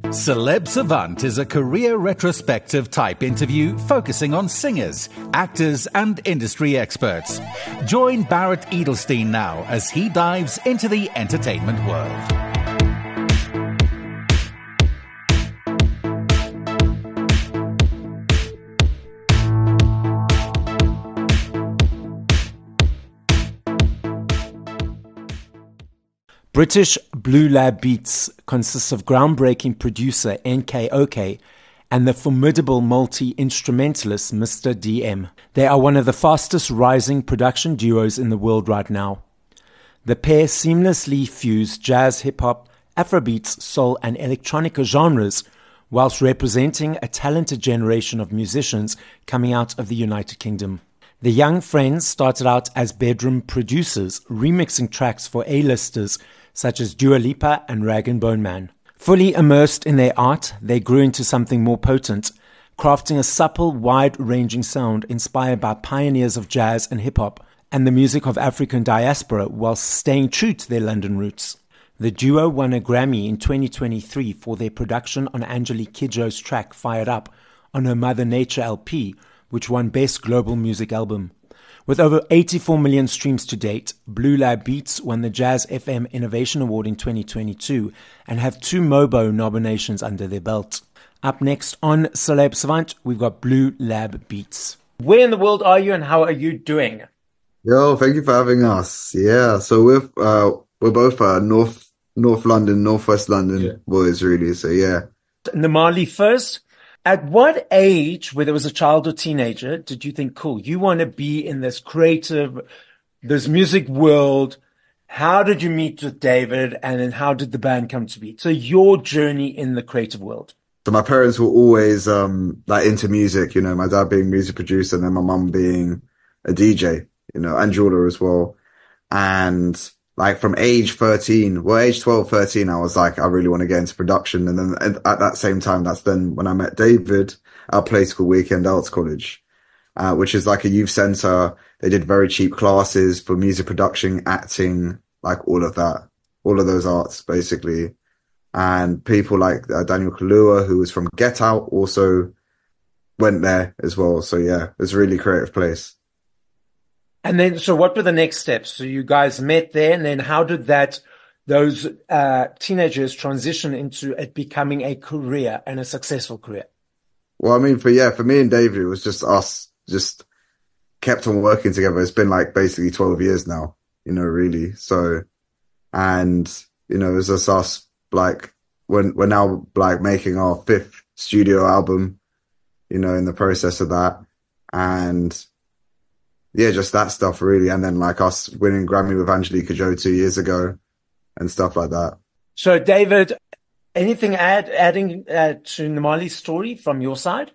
Celeb Savant is a career retrospective type interview focusing on singers, actors, and industry experts. Join Barrett Edelstein now as he dives into the entertainment world. British Blue Lab Beats consists of groundbreaking producer NKOK and the formidable multi-instrumentalist Mr. DM. They are one of the fastest rising production duos in the world right now. The pair seamlessly fuse jazz, hip-hop, Afrobeats, soul and electronica genres whilst representing a talented generation of musicians coming out of the United Kingdom. The young friends started out as bedroom producers, remixing tracks for A-listers such as Dua Lipa and Rag & Bone Man. Fully immersed in their art, they grew into something more potent, crafting a supple, wide-ranging sound inspired by pioneers of jazz and hip-hop and the music of African diaspora while staying true to their London roots. The duo won a Grammy in 2023 for their production on Angelique Kidjo's track Fired Up on her Mother Nature LP, which won Best Global Music Album. With over 84 million streams to date, Blue Lab Beats won the Jazz FM Innovation Award in 2022 and have 2 MOBO nominations under their belt. Up next on Celeb Savant, we've got Blue Lab Beats. Where in the world are you and how are you doing? Yo, thank you for having us. Yeah, so we're both North London, Northwest London boys, really. So yeah. Namali first. At what age, whether it was a child or teenager, did you think, cool, you want to be in this creative, this music world? How did you meet with David? And then how did the band come to be? So your journey in the creative world. So my parents were always like into music, you know, my dad being a music producer and then my mum being a DJ, you know, and jeweler as well. And like from age 13, well, age 12, 13, I was like, I really want to get into production. And then at that same time, that's then when I met David at a place called Weekend Arts College, which is like a youth center. They did very cheap classes for music production, acting, like all of that, all of those arts basically. And people like Daniel Kaluuya, who was from Get Out, also went there as well. So yeah, it was a really creative place. And then, so what were the next steps? So you guys met there, and then how did those teenagers transition into it becoming a career and a successful career? Well, I mean, for me and David, it was just us, just kept on working together. It's been like basically 12 years now, you know, really. So, and, you know, it's just us, like, we're now like making our 5th studio album, you know, in the process of that. And yeah, just that stuff really. And then like us winning Grammy with Angelique Kidjo 2 years ago and stuff like that. So David, anything adding to Namali's story from your side?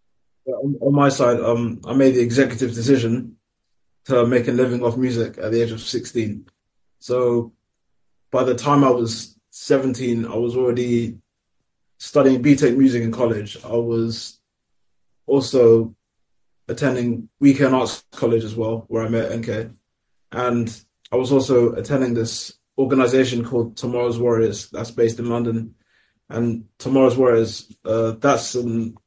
On my side, I made the executive decision to make a living off music at the age of 16. So by the time I was 17, I was already studying BTEC music in college. I was also attending Weekend Arts College as well, where I met NK. And I was also attending this organization called Tomorrow's Warriors that's based in London. And Tomorrow's Warriors, that's an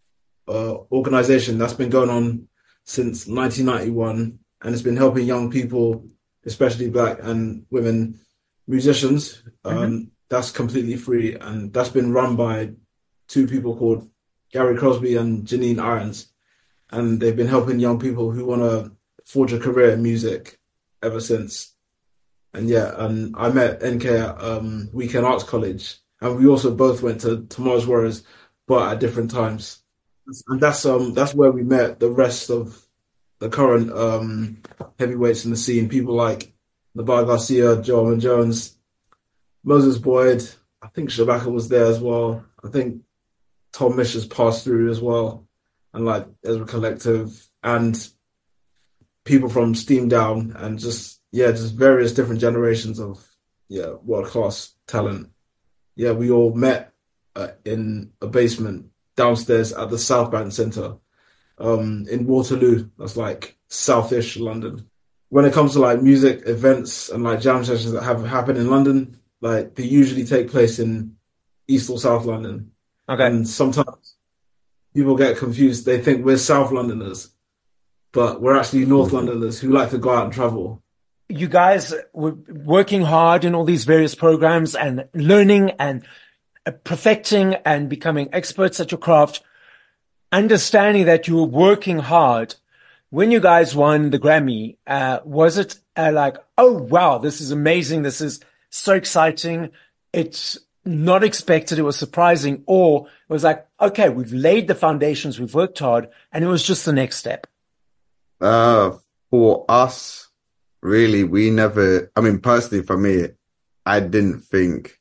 organization that's been going on since 1991. And it's been helping young people, especially Black and women musicians. That's completely free. And that's been run by 2 people called Gary Crosby and Janine Irons. And they've been helping young people who want to forge a career in music ever since. And yeah, and I met NK at Weekend Arts College. And we also both went to Tomorrow's Warriors, but at different times. And that's where we met the rest of the current heavyweights in the scene. People like Nabar Garcia, Joe Jones, Moses Boyd. I think Shabaka was there as well. I think Tom Misch has passed through as well. And like Ezra Collective and people from Steam Down and just various different generations of world-class talent. Yeah, we all met in a basement downstairs at the South Bank Centre in Waterloo. That's like Southish London. When it comes to like music events and like jam sessions that have happened in London, like they usually take place in East or South London. Okay. And sometimes people get confused. They think we're South Londoners, but we're actually North Londoners who like to go out and travel. You guys were working hard in all these various programs and learning and perfecting and becoming experts at your craft, understanding that you were working hard. When you guys won the Grammy, was it like, oh, wow, this is amazing. This is so exciting. It's not expected. It was surprising. Or it was like, okay, we've laid the foundations. We've worked hard. And it was just the next step. For us, really, we never, I mean, personally for me, I didn't think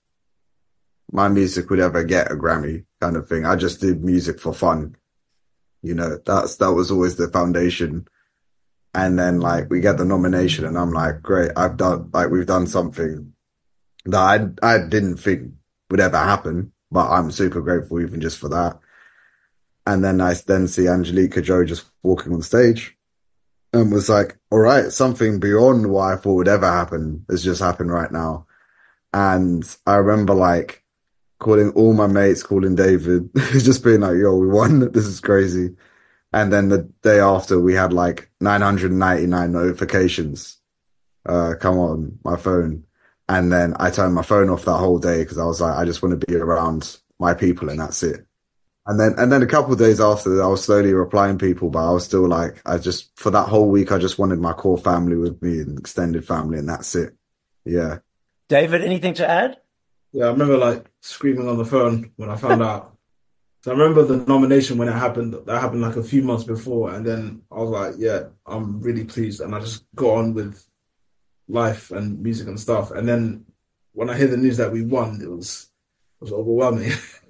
my music would ever get a Grammy kind of thing. I just did music for fun. You know, that was always the foundation. And then like we get the nomination and I'm like, great, we've done something that I didn't think would ever happen, but I'm super grateful even just for that. And then I then see Angelique Kidjo just walking on stage and was like, all right, something beyond what I thought would ever happen has just happened right now. And I remember like calling all my mates, calling David, just being like, yo, we won. This is crazy. And then the day after we had like 999 notifications, come on my phone. And then I turned my phone off that whole day because I was like, I just want to be around my people and that's it. And then a couple of days after that, I was slowly replying people, but I was still like, for that whole week, I just wanted my core family with me and extended family and that's it. Yeah. David, anything to add? Yeah, I remember like screaming on the phone when I found out. So I remember the nomination when it happened. That happened like a few months before, and then I was like, "Yeah, I'm really pleased," and I just got on with life and music and stuff. And then when I hear the news that we won, it was overwhelming.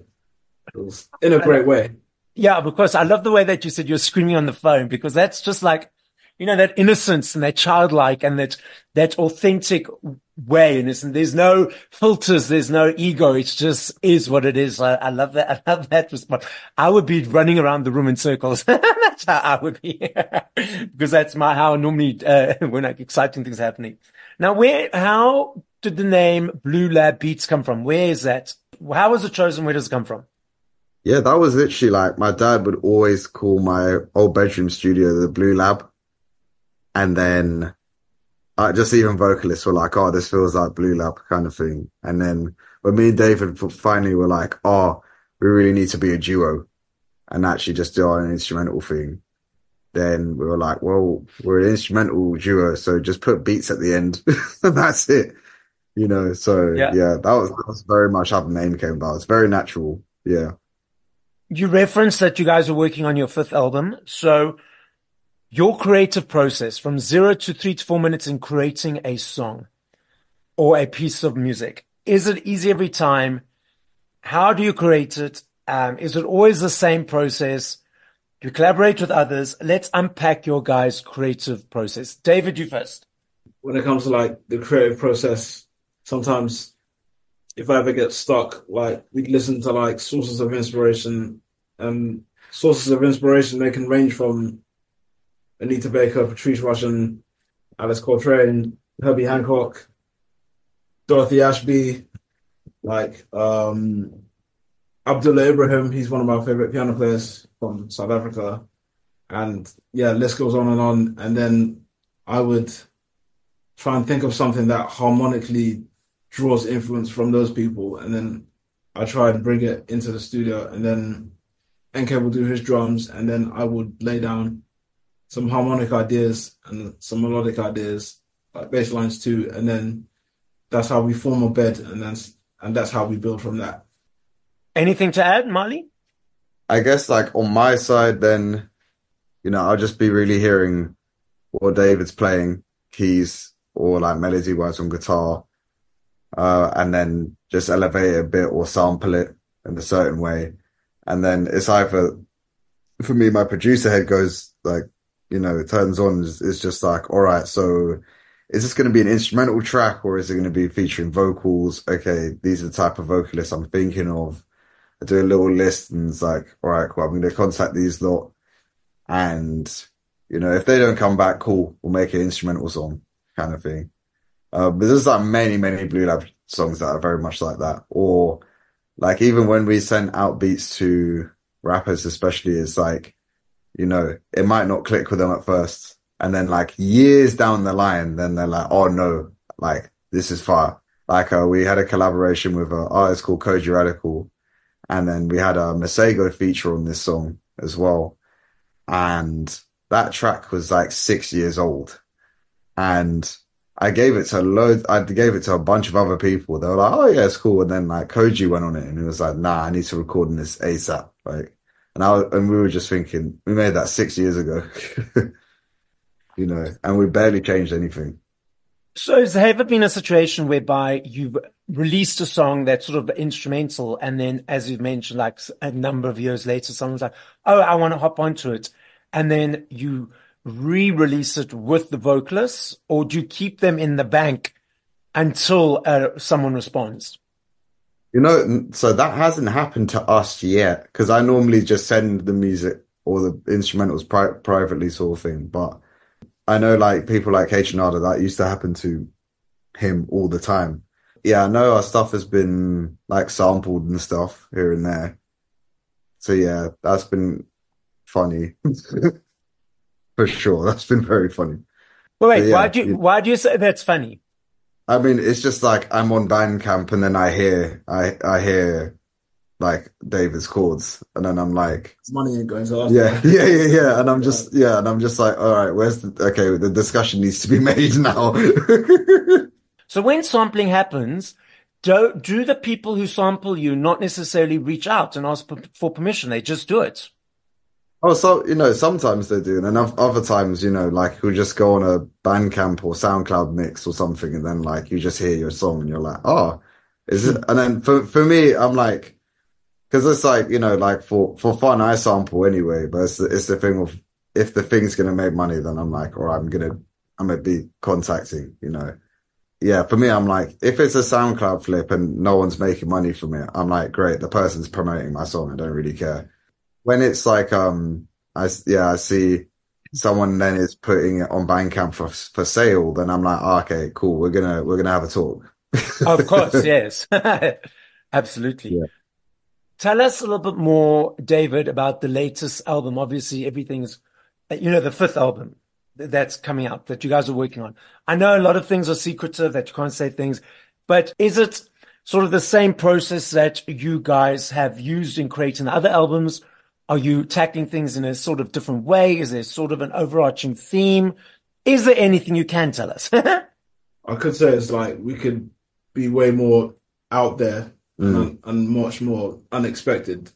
It was in a great way. Yeah, because I love the way that you said you're screaming on the phone because that's just like, you know, that innocence and that childlike and that authentic way. And there's no filters. There's no ego. It just is what it is. I love that. I love that response. I would be running around the room in circles. That's how I would be because that's how I normally, when like exciting things happening. Now, how did the name Blue Lab Beats come from? Where is that? How was it chosen? Where does it come from? Yeah, that was literally like my dad would always call my old bedroom studio the Blue Lab. And then just even vocalists were like, oh, this feels like Blue Lab kind of thing. And then when me and David finally were like, oh, we really need to be a duo and actually just do our own instrumental thing. Then we were like, well, we're an instrumental duo, so just put beats at the end and that's it. You know, so yeah, that was very much how the name came about. It's very natural. Yeah. You referenced that you guys are working on your 5th album. So your creative process from 0 to 3 to 4 minutes in creating a song or a piece of music, is it easy every time? How do you create it? Is it always the same process? Do you collaborate with others? Let's unpack your guys' creative process. David, you first. When it comes to like the creative process, sometimes if I ever get stuck, like we listen to like sources of inspiration. Sources of inspiration, they can range from Anita Baker, Patrice Rushen, Alice Coltrane, Herbie Hancock, Dorothy Ashby, like Abdullah Ibrahim. He's one of my favorite piano players from South Africa. And yeah, list goes on. And then I would try and think of something that harmonically draws influence from those people. And then I try and bring it into the studio. And then NK will do his drums. And then I would lay down some harmonic ideas and some melodic ideas, like bass lines too. And then that's how we form a bed. And that's how we build from that. Anything to add, Marley? I guess like on my side, then, you know, I'll just be really hearing what David's playing, keys or like melody wise on guitar, and then just elevate it a bit or sample it in a certain way. And then it's either, for me, my producer head goes like, you know, it turns on, it's just like, all right, so is this going to be an instrumental track or is it going to be featuring vocals? Okay, these are the type of vocalists I'm thinking of. I do a little list and it's like, all right, cool, I'm going to contact these lot. And, you know, if they don't come back, cool, we'll make an instrumental song kind of thing. But there's like many, many Blue Lab songs that are very much like that. Or Like even when we send out beats to rappers, especially, it's like, it might not click with them at first. And then like years down the line, then they're like, oh no, like this is fire. Like we had a collaboration with an artist called Koji Radical, and then we had a Masego feature on this song as well. And that track was like 6 years old. And I gave it to a bunch of other people. They were like, oh yeah, it's cool. And then like Koji went on it and he was like, nah, I need to record on this ASAP. Like, and we were just thinking, we made that 6 years ago, and we barely changed anything. So has there ever been a situation whereby you've released a song that's sort of instrumental, and then, as you've mentioned, like a number of years later, someone's like, oh, I want to hop onto it. And then you re-release it with the vocalists, or do you keep them in the bank until someone responds? So that hasn't happened to us yet, because I normally just send the music or the instrumentals privately sort of thing. But I know like people like H&R, that used to happen to him all the time. Yeah, I know our stuff has been like sampled and stuff here and there. So yeah, that's been funny. For sure. That's been very funny. Well, wait, yeah, why do you say that's funny? I mean, it's just like I'm on Bandcamp and then I hear like David's chords, and then I'm like, money ain't going to last. Yeah. And I'm just like, all right, the discussion needs to be made now. So when sampling happens, do the people who sample you not necessarily reach out and ask for permission? They just do it. Oh, so, sometimes they do. And then other times, like we'll just go on a Bandcamp or SoundCloud mix or something. And then like you just hear your song and you're like, oh, is it? And then for me, I'm like, because it's like, like for fun, I sample anyway. But it's the thing of, if the thing's going to make money, then I'm like, all right, I'm going to be contacting, Yeah, for me, I'm like, if it's a SoundCloud flip and no one's making money from it, I'm like, great, the person's promoting my song. I don't really care. When it's like, I see someone then is putting it on Bandcamp for sale, then I'm like, oh, okay, cool. We're gonna have a talk. Of course, yes, absolutely. Yeah. Tell us a little bit more, David, about the latest album. Obviously, everything's, the fifth album that's coming out that you guys are working on. I know a lot of things are secretive, that you can't say things, but is it sort of the same process that you guys have used in creating the other albums? Are you tackling things in a sort of different way? Is there sort of an overarching theme? Is there anything you can tell us? I could say it's like we could be way more out there and much more unexpected.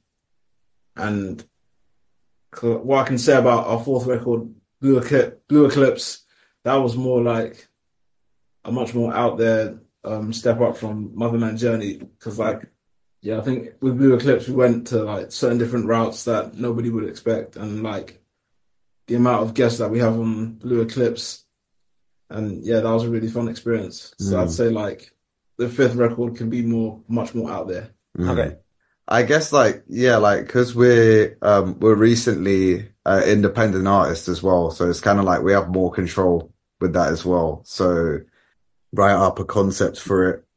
And what I can say about our fourth record, Blue Eclipse, that was more like a much more out there step up from Motherland Journey. Because I think with Blue Eclipse, we went to like certain different routes that nobody would expect. And like the amount of guests that we have on Blue Eclipse, and yeah, that was a really fun experience. So I'd say like the fifth record can be much more out there. Okay. I guess because we're recently independent artists as well. So it's kind of like we have more control with that as well. So write up a concept for it.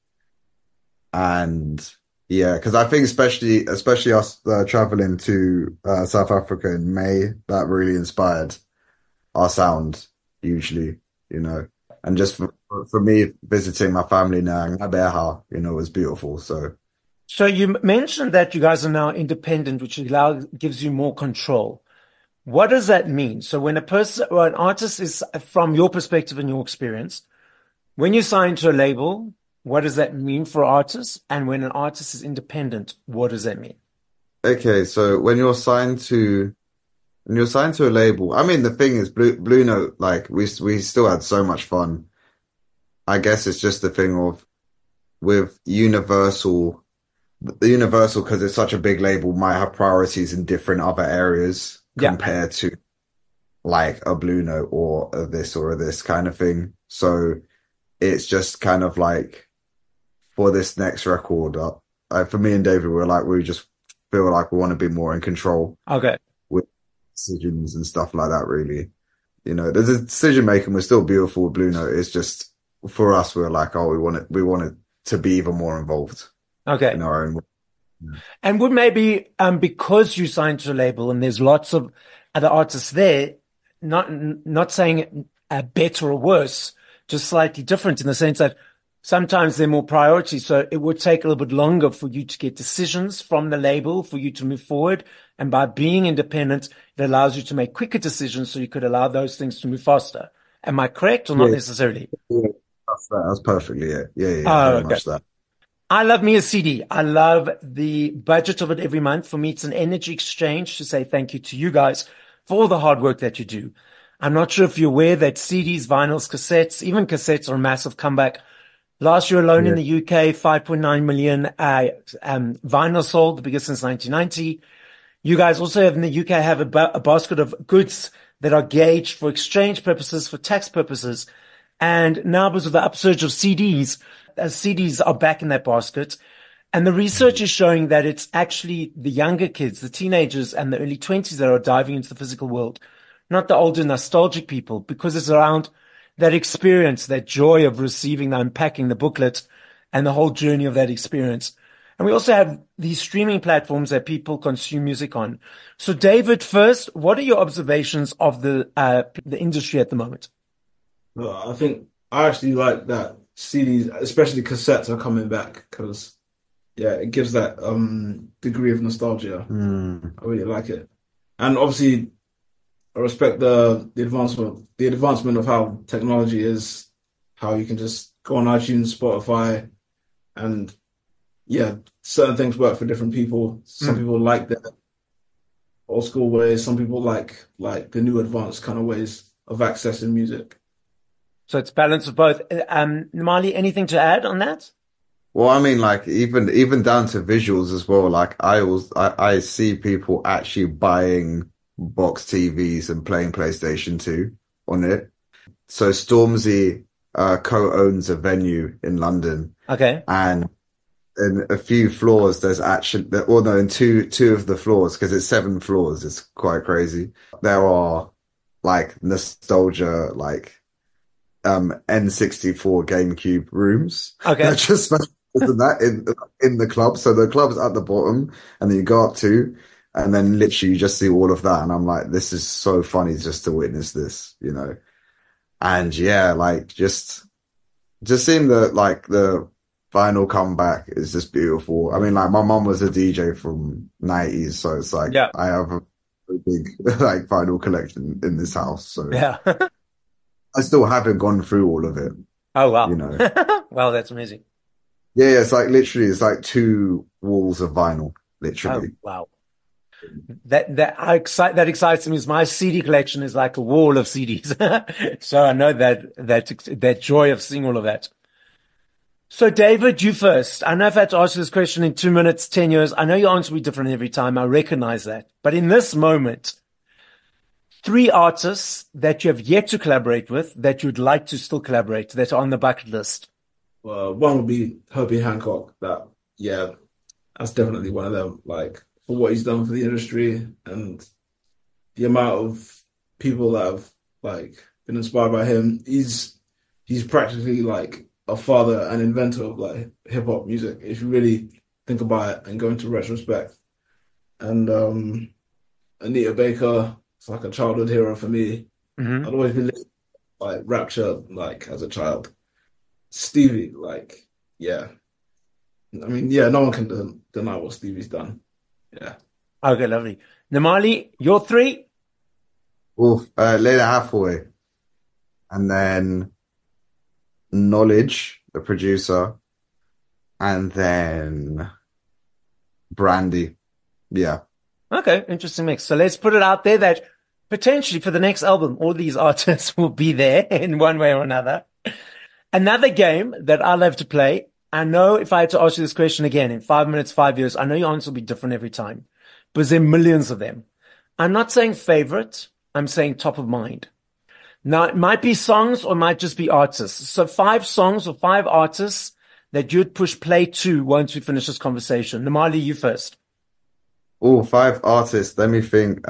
And yeah, because I think especially us traveling to South Africa in May, that really inspired our sound hugely, and just for me visiting my family now in Abeha, was beautiful. So you mentioned that you guys are now independent, which gives you more control. What does that mean? So when a person or an artist is, from your perspective and your experience, when you sign to a label, what does that mean for artists? And when an artist is independent, what does that mean? Okay, so when you're signed to a label, I mean, the thing is, Blue Note, like we still had so much fun. I guess it's just the thing of with Universal, because it's such a big label, might have priorities in different other areas compared to like a Blue Note or a this or a this kind of thing. So it's just kind of like for this next record, for me and David, we just feel like we want to be more in control. Okay. With decisions and stuff like that, really. The decision making was still beautiful with Blue Note. It's just for us, we were like, oh, we want it to be even more involved. Okay. In our own way. And would maybe, because you signed to a label and there's lots of other artists there, not saying better or worse, just slightly different in the sense that sometimes they're more priority. So it would take a little bit longer for you to get decisions from the label for you to move forward. And by being independent, it allows you to make quicker decisions so you could allow those things to move faster. Am I correct or not necessarily? Yeah, that's perfectly it. Yeah, Oh, very okay. much that. I love me a CD. I love the budget of it every month. For me, it's an energy exchange to say thank you to you guys for all the hard work that you do. I'm not sure if you're aware that CDs, vinyls, cassettes, even cassettes are a massive comeback. Last year alone in the UK, 5.9 million vinyl sold, the biggest since 1990. You guys also have in the UK have a basket of goods that are gauged for exchange purposes, for tax purposes. And now because of the upsurge of CDs, CDs are back in that basket. And the research is showing that it's actually the younger kids, the teenagers and the early 20s that are diving into the physical world, not the older nostalgic people, because it's around that experience, that joy of receiving, the unpacking the booklet and the whole journey of that experience. And we also have these streaming platforms that people consume music on. So David, first, what are your observations of the industry at the moment? Well, I think I actually like that CDs, especially cassettes, are coming back because, yeah, it gives that degree of nostalgia. I really like it, and obviously, I respect the advancement of how technology is, how you can just go on iTunes, Spotify, and yeah, certain things work for different people. Some people like the old school ways. Some people like the new advanced kind of ways of accessing music. So it's balance of both. Namali, anything to add on that? Well, I mean, like even down to visuals as well. Like I see people actually buying box TVs and playing PlayStation 2 on it. So Stormzy co-owns a venue in London. Okay. And in a few floors, there's actually, well, no, in two of the floors, because it's 7 floors. It's quite crazy. There are like nostalgia, like N64 GameCube rooms. Okay. They're just that in the club. So the club's at the bottom, and then you go up to, and then literally you just see all of that. And I'm like, this is so funny just to witness this, you know. And yeah, like just seeing the vinyl comeback is just beautiful. I mean, like my mom was a DJ from 90s, so it's like I have a big like vinyl collection in this house. So yeah. I still haven't gone through all of it. Oh wow. You know. Wow, that's amazing. Yeah, it's like literally it's like 2 walls of vinyl, literally. Oh wow. That excites me. Is my CD collection is like a wall of CDs. So I know that joy of seeing all of that. So David, you first. I know if I had to ask you this question in 2 minutes, 10 years, I know your answer will be different every time. I recognize that. But in this moment, 3 artists that you have yet to collaborate with that you'd like to still collaborate that are on the bucket list. One would be Herbie Hancock. That's definitely one of them. Like for what he's done for the industry and the amount of people that have like been inspired by him. He's practically like a father and inventor of like hip hop music, if you really think about it and go into retrospect. And Anita Baker, it's like a childhood hero for me. Mm-hmm. I'd always been listening to, like Rapture, like as a child. Stevie, like, yeah. I mean, yeah, no one can deny what Stevie's done. Yeah. Okay, lovely. Namali, your 3? Lena Hathaway. And then Knowledge, the producer. And then Brandy. Yeah. Okay, interesting mix. So let's put it out there that potentially for the next album, all these artists will be there in one way or another. Another game that I love to play. I know if I had to ask you this question again in 5 minutes, 5 years, I know your answer will be different every time because there are millions of them. I'm not saying favorite. I'm saying top of mind. Now, it might be songs or it might just be artists. So 5 songs or 5 artists that you'd push play to once we finish this conversation. Namali, you first. 5 artists. Let me think.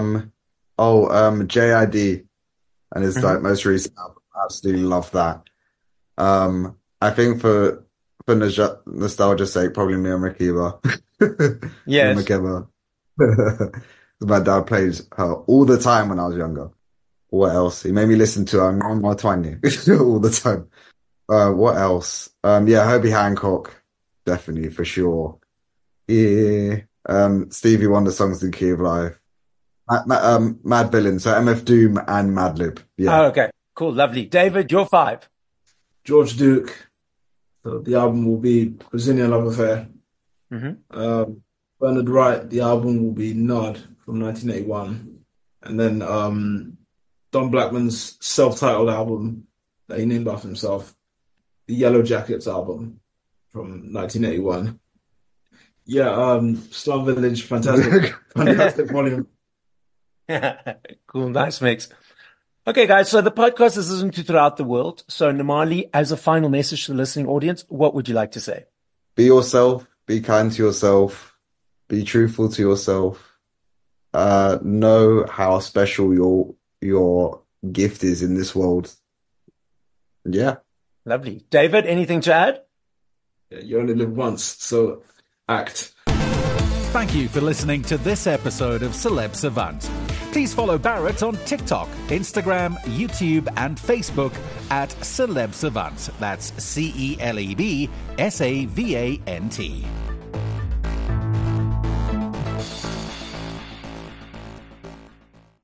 JID and his like most recent album. I absolutely love that. I think for for nostalgia's sake, probably Mia Makeba. Yes. Mia Makeba. My dad played her all the time when I was younger. What else? He made me listen to her on my Twine all the time. What else? Yeah, Herbie Hancock, definitely for sure. Yeah. Stevie Wonder songs in Key of Life. Mad Villain, so MF Doom and Madlib. Yeah. Oh, okay. Cool. Lovely. David, your 5. George Duke. So the album will be Brazilian Love Affair. Bernard Wright, the album will be Nod from 1981. And then Don Blackman's self-titled album that he named after himself, the Yellow Jackets album from 1981. Yeah, Slum Village, fantastic, fantastic volume. Cool. Nice mix. Okay, guys. So the podcast is listened to throughout the world. So Nomali, as a final message to the listening audience, what would you like to say? Be yourself. Be kind to yourself. Be truthful to yourself. Know how special your gift is in this world. Yeah. Lovely. David, anything to add? Yeah, you only live once, so act. Thank you for listening to this episode of Celeb Savant. Please follow Barrett on TikTok, Instagram, YouTube, and Facebook at Celeb Savant. That's CelebSavant.